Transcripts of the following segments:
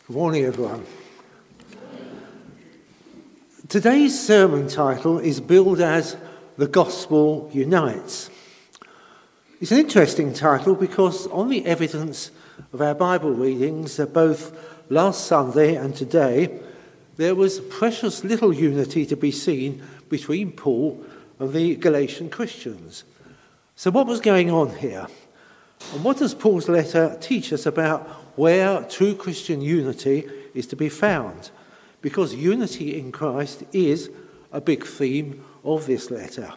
Good morning, everyone. Today's sermon title is billed as The Gospel Unites. It's an interesting title because on the evidence of our Bible readings, both last Sunday and today, there was precious little unity to be seen between Paul and the Galatian Christians. So what was going on here? And what does Paul's letter teach us about where true Christian unity is to be found? Because unity in Christ is a big theme of this letter.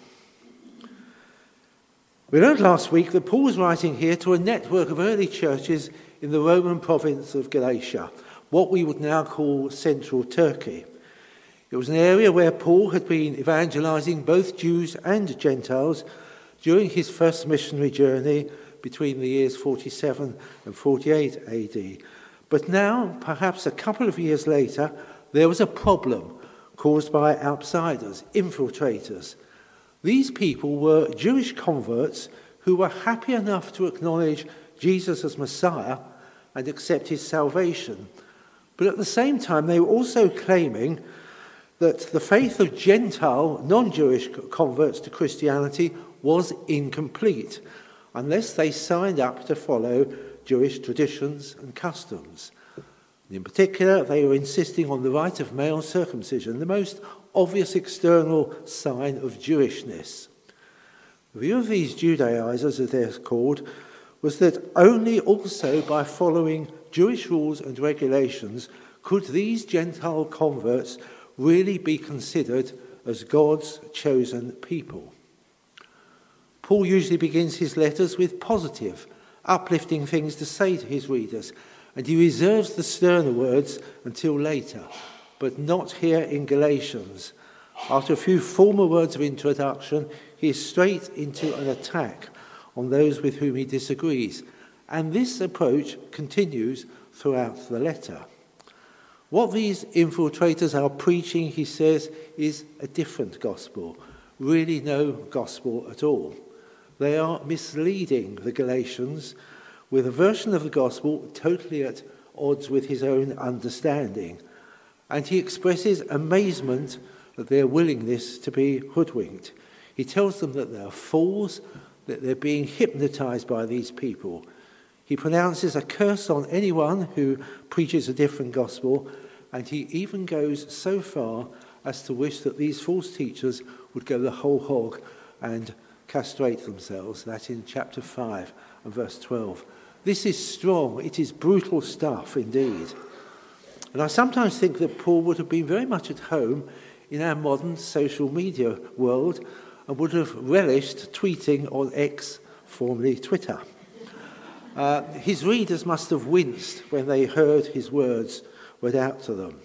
We learned last week that Paul was writing here to a network of early churches in the Roman province of Galatia, what we would now call central Turkey. It was an area where Paul had been evangelizing both Jews and Gentiles during his first missionary journey between the years 47 and 48 AD. But now, perhaps a couple of years later, there was a problem caused by outsiders, infiltrators. These people were Jewish converts who were happy enough to acknowledge Jesus as Messiah and accept his salvation. But at the same time, they were also claiming that the faith of Gentile, non-Jewish converts to Christianity was incomplete unless they signed up to follow Jewish traditions and customs. And in particular, they were insisting on the right of male circumcision, the most obvious external sign of Jewishness. The view of these Judaizers, as they're called, was that only also by following Jewish rules and regulations could these Gentile converts really be considered as God's chosen people. Paul usually begins his letters with positive, uplifting things to say to his readers, and he reserves the sterner words until later, but not here in Galatians. After a few formal words of introduction, he is straight into an attack on those with whom he disagrees, and this approach continues throughout the letter. What these infiltrators are preaching, he says, is a different gospel, really no gospel at all. They are misleading the Galatians with a version of the gospel totally at odds with his own understanding. And he expresses amazement at their willingness to be hoodwinked. He tells them that they're fools, that they're being hypnotized by these people. He pronounces a curse on anyone who preaches a different gospel, and he even goes so far as to wish that these false teachers would go the whole hog and castrate themselves. That's in chapter 5 and verse 12. This is strong. It is brutal stuff indeed. And I sometimes think that Paul would have been very much at home in our modern social media world and would have relished tweeting on X, formerly Twitter. His readers must have winced when they heard his words read out to them.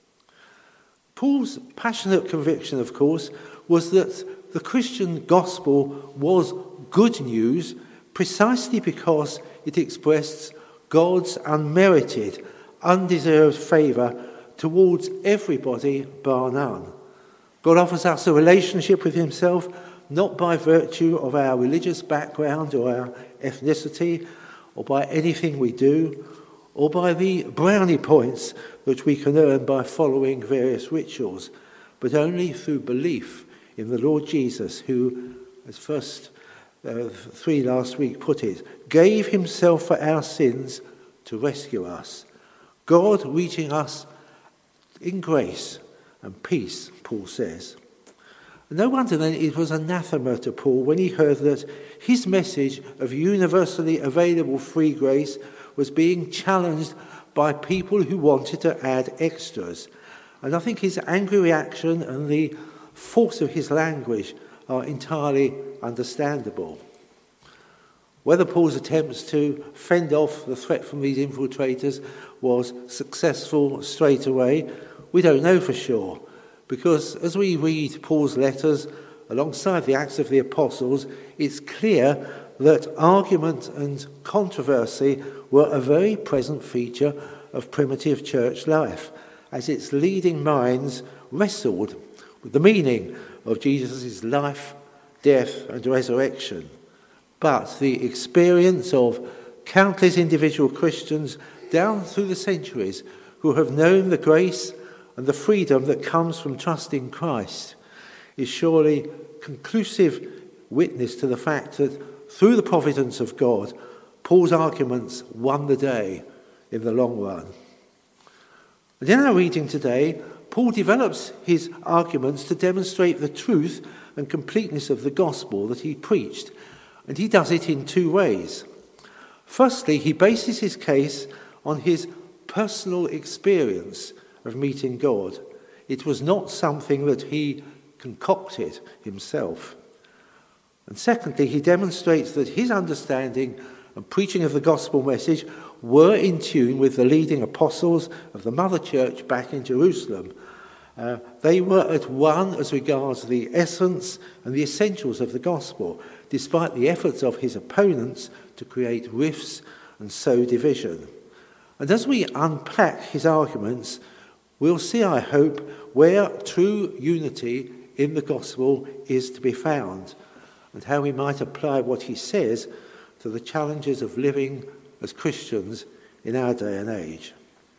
Paul's passionate conviction, of course, was that the Christian gospel was good news precisely because it expressed God's unmerited, undeserved favour towards everybody bar none. God offers us a relationship with himself not by virtue of our religious background or our ethnicity or by anything we do or by the brownie points which we can earn by following various rituals, but only through belief in the Lord Jesus, who, as first 3 last week put it, gave himself for our sins to rescue us. God reaching us in grace and peace, Paul says. No wonder then it was anathema to Paul when he heard that his message of universally available free grace was being challenged by people who wanted to add extras. And I think his angry reaction and the force of his language are entirely understandable. Whether Paul's attempts to fend off the threat from these infiltrators was successful straight away, we don't know for sure, because as we read Paul's letters alongside the Acts of the Apostles, it's clear that argument and controversy were a very present feature of primitive church life, as its leading minds wrestled with the meaning of Jesus' life, death and resurrection. But the experience of countless individual Christians down through the centuries who have known the grace and the freedom that comes from trusting Christ, is surely conclusive witness to the fact that through the providence of God, Paul's arguments won the day in the long run. And in our reading today, Paul develops his arguments to demonstrate the truth and completeness of the gospel that he preached, and he does it in two ways. Firstly, he bases his case on his personal experience of meeting God. It was not something that he concocted himself. And secondly, he demonstrates that his understanding and preaching of the gospel message were in tune with the leading apostles of the mother church back in Jerusalem. They were at one as regards the essence and the essentials of the gospel, despite the efforts of his opponents to create rifts and sow division. And as we unpack his arguments, we'll see, I hope, where true unity in the gospel is to be found, and how we might apply what he says to the challenges of living as Christians in our day and age.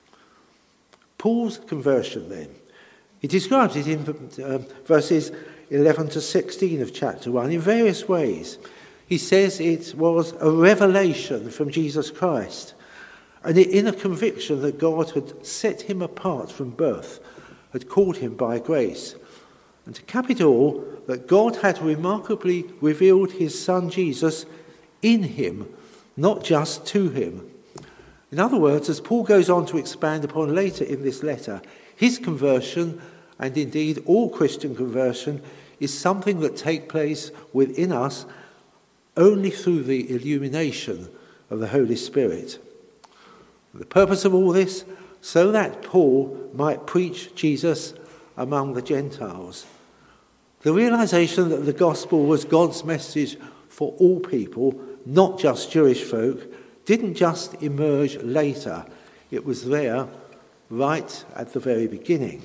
Paul's conversion, then. He describes it in verses 11 to 16 of chapter 1 in various ways. He says it was a revelation from Jesus Christ, and in a conviction that God had set him apart from birth, had called him by grace. And to cap it all, that God had remarkably revealed his Son Jesus in him, not just to him. In other words, as Paul goes on to expand upon later in this letter, his conversion, and indeed all Christian conversion, is something that takes place within us only through the illumination of the Holy Spirit. The purpose of all this, so that Paul might preach Jesus among the Gentiles. The realization that the gospel was God's message for all people, not just Jewish folk, didn't just emerge later. It was there right at the very beginning.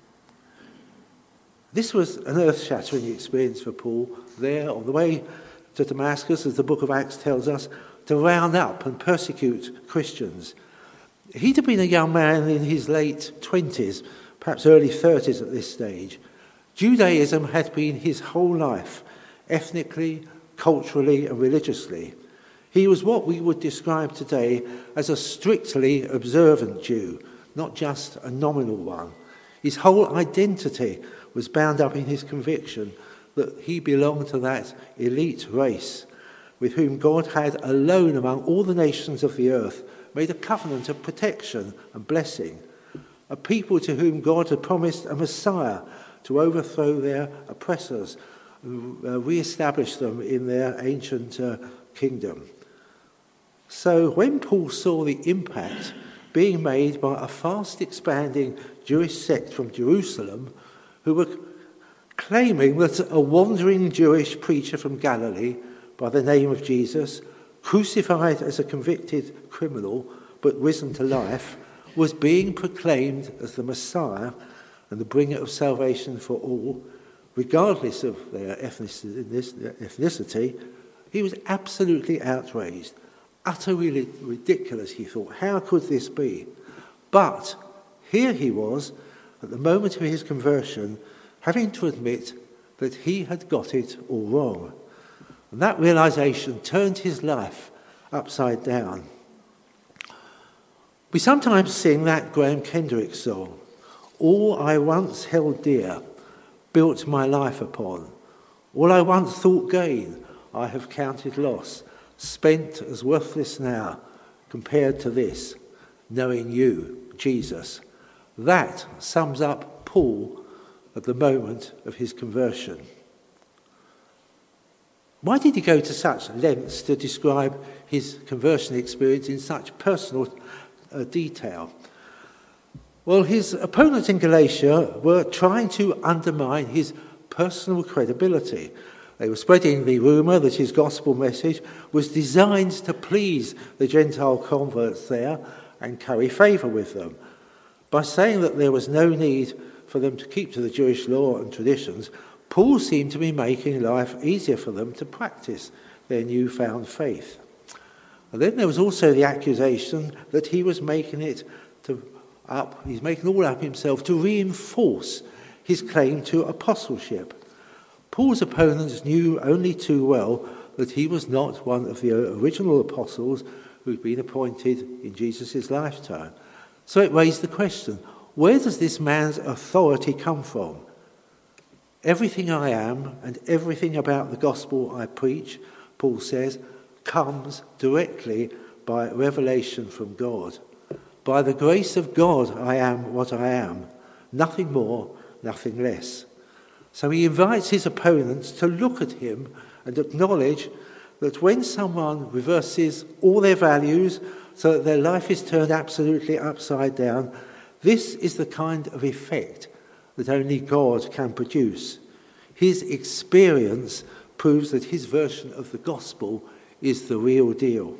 This was an earth-shattering experience for Paul there on the way to Damascus, as the book of Acts tells us, to round up and persecute Christians. He'd have been a young man in his late 20s, perhaps early 30s at this stage. Judaism had been his whole life, ethnically, culturally and religiously. He was what we would describe today as a strictly observant Jew, not just a nominal one. His whole identity was bound up in his conviction that he belonged to that elite race with whom God had alone among all the nations of the earth made a covenant of protection and blessing, a people to whom God had promised a Messiah to overthrow their oppressors and re-establish them in their ancient kingdom. So when Paul saw the impact being made by a fast expanding Jewish sect from Jerusalem who were claiming that a wandering Jewish preacher from Galilee by the name of Jesus, crucified as a convicted criminal but risen to life, was being proclaimed as the Messiah and the bringer of salvation for all, regardless of their ethnicity, he was absolutely outraged. Utterly ridiculous, he thought. How could this be? But here he was, at the moment of his conversion, having to admit that he had got it all wrong. And that realization turned his life upside down. We sometimes sing that Graham Kendrick song, "All I once held dear, built my life upon. All I once thought gain, I have counted loss, spent as worthless now, compared to this, knowing you, Jesus." That sums up Paul at the moment of his conversion. Why did he go to such lengths to describe his conversion experience in such personal detail? Well, his opponents in Galatia were trying to undermine his personal credibility. They were spreading the rumour that his gospel message was designed to please the Gentile converts there and curry favour with them. By saying that there was no need for them to keep to the Jewish law and traditions, Paul seemed to be making life easier for them to practice their newfound faith. And then there was also the accusation that he was making it to he's making all up himself to reinforce his claim to apostleship. Paul's opponents knew only too well that he was not one of the original apostles who'd been appointed in Jesus' lifetime. So it raised the question, where does this man's authority come from? Everything I am and everything about the gospel I preach, Paul says, comes directly by revelation from God. By the grace of God I am what I am, nothing more, nothing less. So he invites his opponents to look at him and acknowledge that when someone reverses all their values so that their life is turned absolutely upside down, this is the kind of effect that only God can produce. His experience proves that his version of the gospel is the real deal.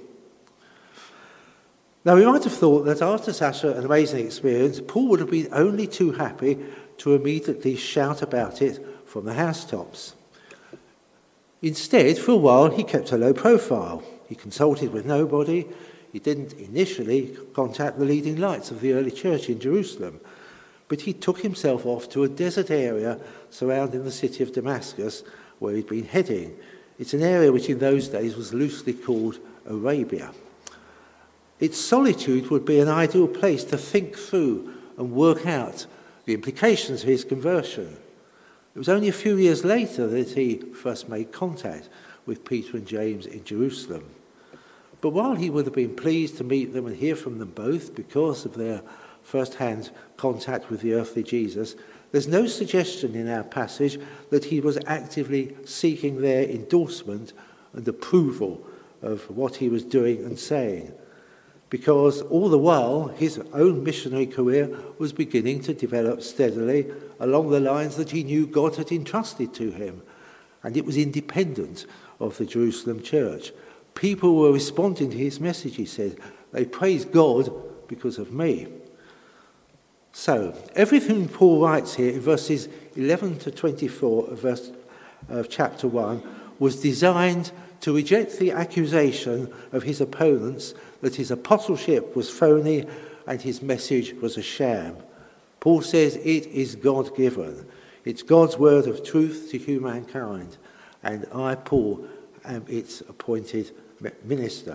Now, we might have thought that after such an amazing experience, Paul would have been only too happy to immediately shout about it from the housetops. Instead, for a while, he kept a low profile. He consulted with nobody. He didn't initially contact the leading lights of the early church in Jerusalem, but he took himself off to a desert area surrounding the city of Damascus, where he'd been heading. It's an area which in those days was loosely called Arabia. Its solitude would be an ideal place to think through and work out the implications of his conversion. It was only a few years later that he first made contact with Peter and James in Jerusalem. But while he would have been pleased to meet them and hear from them both because of their first-hand contact with the earthly Jesus, there's no suggestion in our passage that he was actively seeking their endorsement and approval of what he was doing and saying, because all the while his own missionary career was beginning to develop steadily along the lines that he knew God had entrusted to him, and it was independent of the Jerusalem church. People were responding to his message, he said. They praised God because of me. So, everything Paul writes here in verses 11 to 24 of chapter 1 was designed to reject the accusation of his opponents that his apostleship was phony and his message was a sham. Paul says it is God-given. It's God's word of truth to humankind, and I, Paul, am its appointed minister.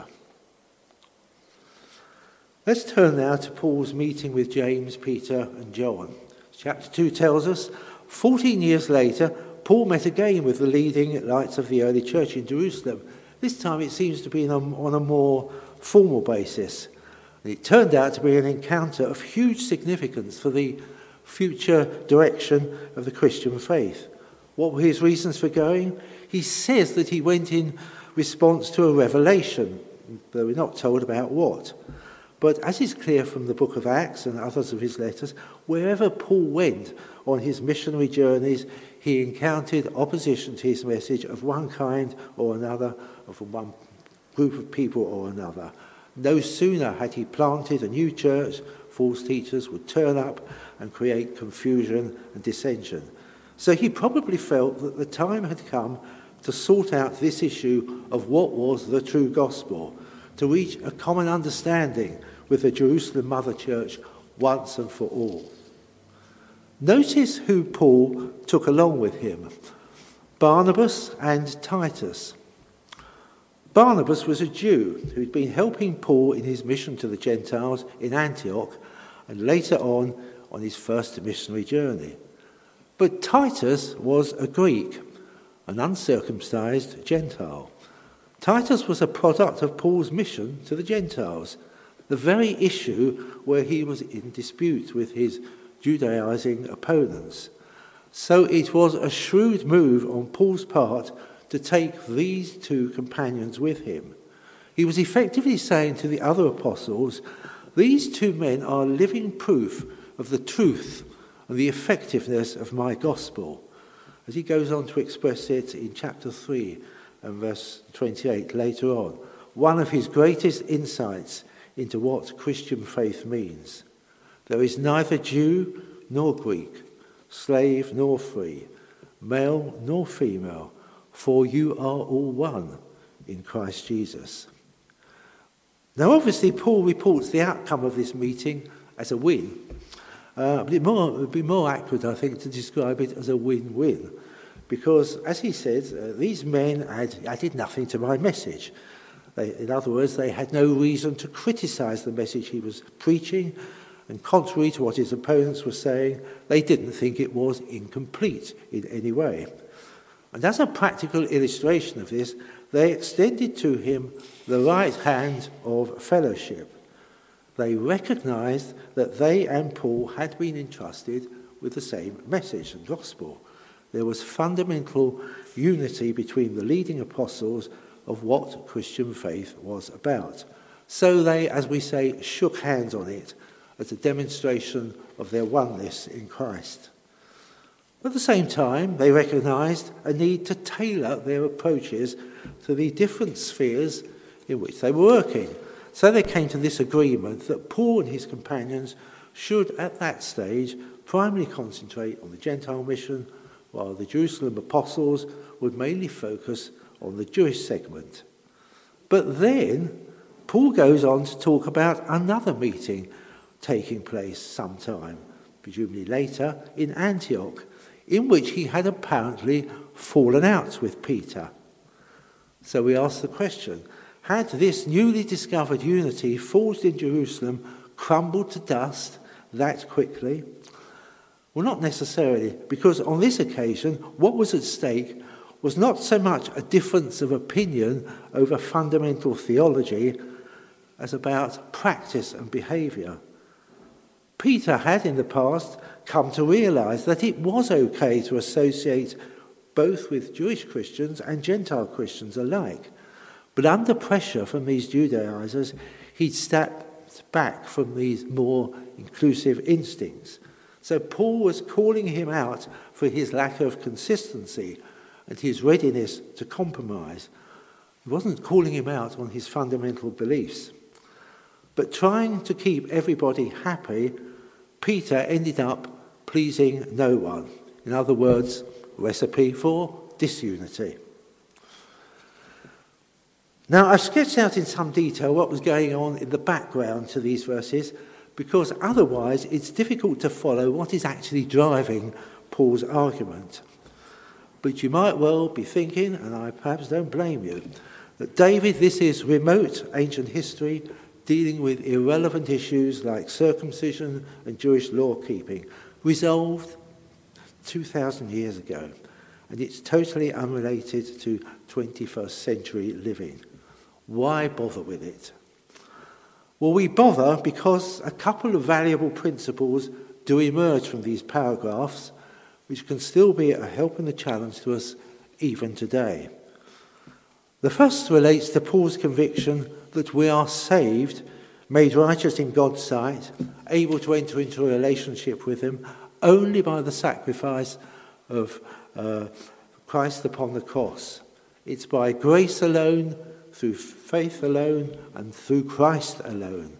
Let's turn now to Paul's meeting with James, Peter and John. Chapter 2 tells us, 14 years later, Paul met again with the leading lights of the early church in Jerusalem. This time it seems to be on a more formal basis. And it turned out to be an encounter of huge significance for the future direction of the Christian faith. What were his reasons for going? He says that he went in response to a revelation, though we're not told about what. But as is clear from the book of Acts and others of his letters, wherever Paul went on his missionary journeys, he encountered opposition to his message of one kind or another, or from one group of people or another. No sooner had he planted a new church, false teachers would turn up and create confusion and dissension. So he probably felt that the time had come to sort out this issue of what was the true gospel, to reach a common understanding with the Jerusalem Mother Church once and for all. Notice who Paul took along with him: Barnabas and Titus. Barnabas was a Jew who'd been helping Paul in his mission to the Gentiles in Antioch and later on his first missionary journey. But Titus was a Greek, an uncircumcised Gentile. Titus was a product of Paul's mission to the Gentiles, the very issue where he was in dispute with his Judaizing opponents. So it was a shrewd move on Paul's part to take these two companions with him. He was effectively saying to the other apostles, these two men are living proof of the truth and the effectiveness of my gospel. As he goes on to express it in chapter 3 and verse 28 later on, one of his greatest insights into what Christian faith means. There is neither Jew nor Greek, slave nor free, male nor female, for you are all one in Christ Jesus. Now obviously Paul reports the outcome of this meeting as a win. But it would be more accurate, I think, to describe it as a win-win. Because, as he said, these men added nothing to my message. In other words, they had no reason to criticise the message he was preaching, and contrary to what his opponents were saying, they didn't think it was incomplete in any way. And as a practical illustration of this, they extended to him the right hand of fellowship. They recognised that they and Paul had been entrusted with the same message and gospel. There was fundamental unity between the leading apostles of what Christian faith was about. So they, as we say, shook hands on it as a demonstration of their oneness in Christ. At the same time, they recognised a need to tailor their approaches to the different spheres in which they were working. So they came to this agreement that Paul and his companions should, at that stage, primarily concentrate on the Gentile mission, while the Jerusalem apostles would mainly focus on the Jewish segment. But then, Paul goes on to talk about another meeting taking place sometime, presumably later, in Antioch, in which he had apparently fallen out with Peter. So we ask the question, had this newly discovered unity forged in Jerusalem crumbled to dust that quickly? Well, not necessarily, because on this occasion, what was at stake was not so much a difference of opinion over fundamental theology as about practice and behaviour. Peter had in the past come to realise that it was okay to associate both with Jewish Christians and Gentile Christians alike. But under pressure from these Judaizers, he'd stepped back from these more inclusive instincts. So Paul was calling him out for his lack of consistency and his readiness to compromise. He wasn't calling him out on his fundamental beliefs. But trying to keep everybody happy, Peter ended up pleasing no one. In other words, recipe for disunity. Now, I've sketched out in some detail what was going on in the background to these verses, because otherwise it's difficult to follow what is actually driving Paul's argument. But you might well be thinking, and I perhaps don't blame you, that David, this is remote ancient history dealing with irrelevant issues like circumcision and Jewish law keeping, resolved 2,000 years ago, and it's totally unrelated to 21st century living. Why bother with it? Well, we bother because a couple of valuable principles do emerge from these paragraphs, which can still be a help and a challenge to us even today. The first relates to Paul's conviction that we are saved, made righteous in God's sight, able to enter into a relationship with him only by the sacrifice of Christ upon the cross. It's by grace alone, through faith alone, and through Christ alone.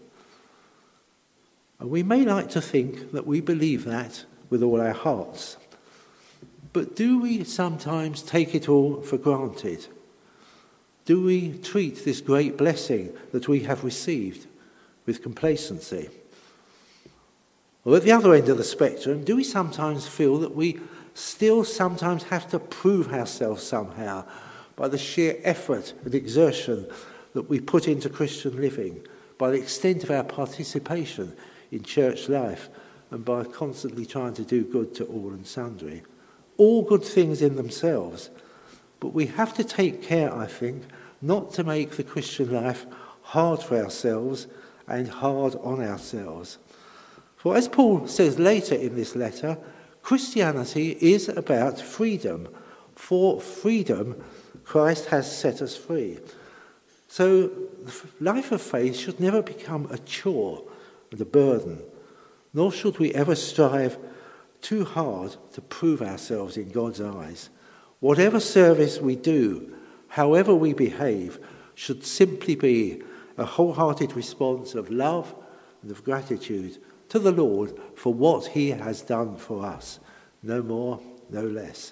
And we may like to think that we believe that with all our hearts. But do we sometimes take it all for granted? Do we treat this great blessing that we have received with complacency? Or at the other end of the spectrum, do we sometimes feel that we still sometimes have to prove ourselves somehow by the sheer effort and exertion that we put into Christian living, by the extent of our participation in church life, and by constantly trying to do good to all and sundry? All good things in themselves, but we have to take care, I think, not to make the Christian life hard for ourselves and hard on ourselves. For as Paul says later in this letter, Christianity is about freedom. For freedom, Christ has set us free. So the life of faith should never become a chore and a burden, nor should we ever strive too hard to prove ourselves in God's eyes. Whatever service we do, however we behave, should simply be a wholehearted response of love and of gratitude to the Lord for what he has done for us. No more, no less.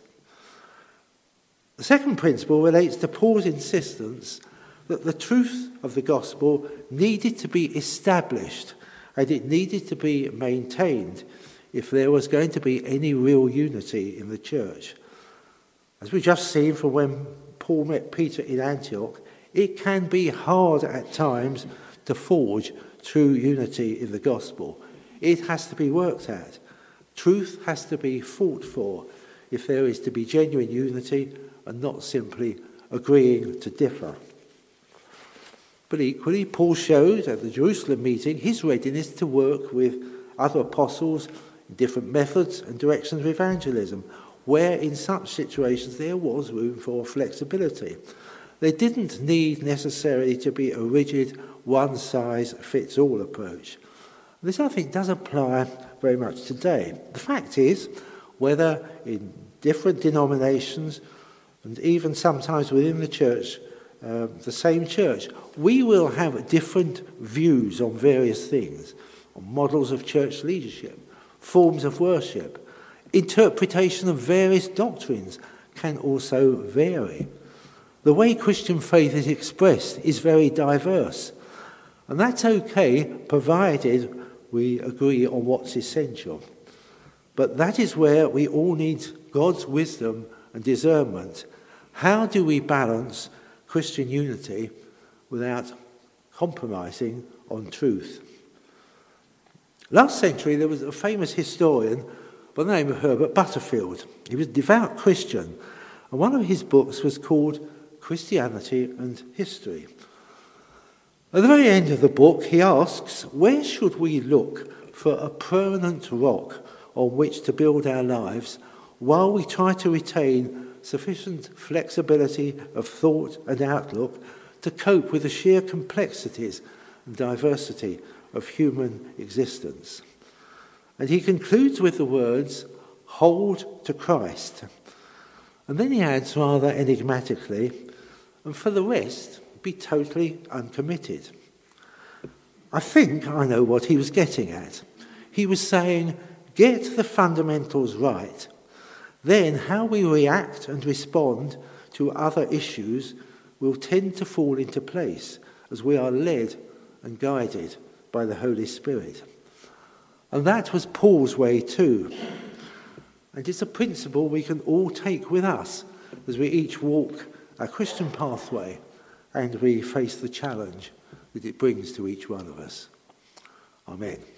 The second principle relates to Paul's insistence that the truth of the gospel needed to be established and it needed to be maintained if there was going to be any real unity in the church. As we've just seen from when Paul met Peter in Antioch, it can be hard at times to forge true unity in the gospel. It has to be worked at. Truth has to be fought for if there is to be genuine unity and not simply agreeing to differ. But equally, Paul showed at the Jerusalem meeting his readiness to work with other apostles in different methods and directions of evangelism, where in such situations there was room for flexibility. There didn't need necessarily to be a rigid one-size-fits-all approach. This, I think, does apply very much today. The fact is, whether in different denominations and even sometimes within the church, the same church, we will have different views on various things, on models of church leadership, forms of worship. Interpretation of various doctrines can also vary. The way Christian faith is expressed is very diverse, and that's okay provided we agree on what's essential. But that is where we all need God's wisdom and discernment. How do we balance Christian unity without compromising on truth? Last century there was a famous historian by the name of Herbert Butterfield. He was a devout Christian, and one of his books was called Christianity and History. At the very end of the book, he asks, where should we look for a permanent rock on which to build our lives while we try to retain sufficient flexibility of thought and outlook to cope with the sheer complexities and diversity of human existence? And he concludes with the words, hold to Christ. And then he adds rather enigmatically, and for the rest, be totally uncommitted. I think I know what he was getting at. He was saying, get the fundamentals right. Then how we react and respond to other issues will tend to fall into place as we are led and guided by the Holy Spirit. And that was Paul's way too. And it's a principle we can all take with us as we each walk our Christian pathway and we face the challenge that it brings to each one of us. Amen.